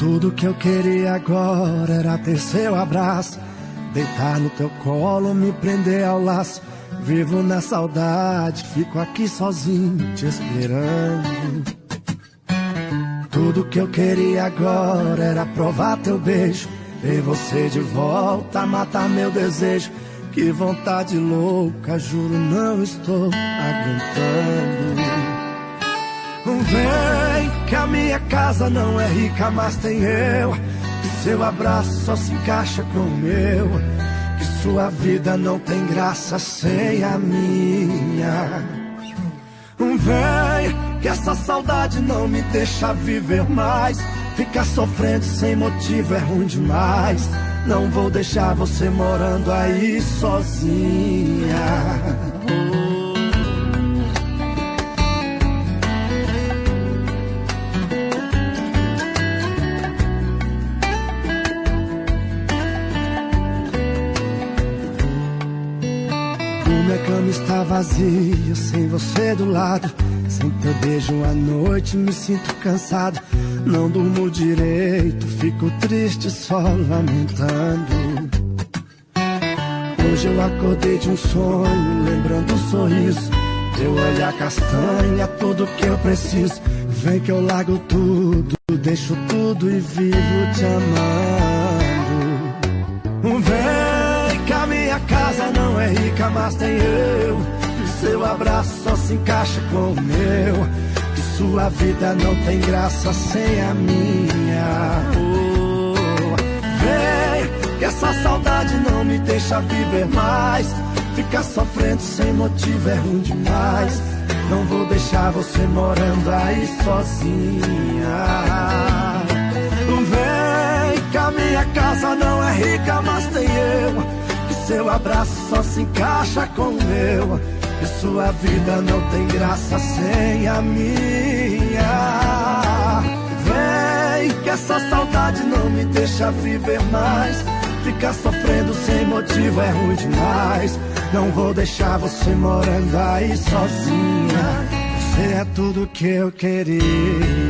Tudo que eu queria agora era ter seu abraço, deitar no teu colo, me prender ao laço. Vivo na saudade, fico aqui sozinho te esperando. Tudo que eu queria agora era provar teu beijo, ter você de volta, matar meu desejo. Que vontade louca, juro não estou aguentando. Vem que a minha casa não é rica, mas tem eu. Seu abraço só se encaixa com o meu. Que sua vida não tem graça sem a minha. Vem que essa saudade não me deixa viver mais. Ficar sofrendo sem motivo é ruim demais. Não vou deixar você morando aí sozinha. Minha cama está vazia, sem você do lado. Sem teu beijo à noite me sinto cansado. Não durmo direito, fico triste só lamentando. Hoje eu acordei de um sonho, lembrando um sorriso. Teu olhar castanha, tudo que eu preciso. Vem que eu largo tudo, deixo tudo e vivo te amando. Vem que a minha casa não é rica, mas tem eu. Seu abraço só se encaixa com o meu. Que sua vida não tem graça sem a minha. Vem que essa saudade não me deixa viver mais. Ficar sofrendo sem motivo é ruim demais. Não vou deixar você morando aí sozinha. Vem que a minha casa não é rica, mas tem eu. Que seu abraço só se encaixa com o meu. Que sua vida não tem graça sem a minha. Vem que essa saudade não me deixa viver mais. Ficar sofrendo sem motivo é ruim demais. Não vou deixar você morando aí sozinha. Você é tudo que eu queria.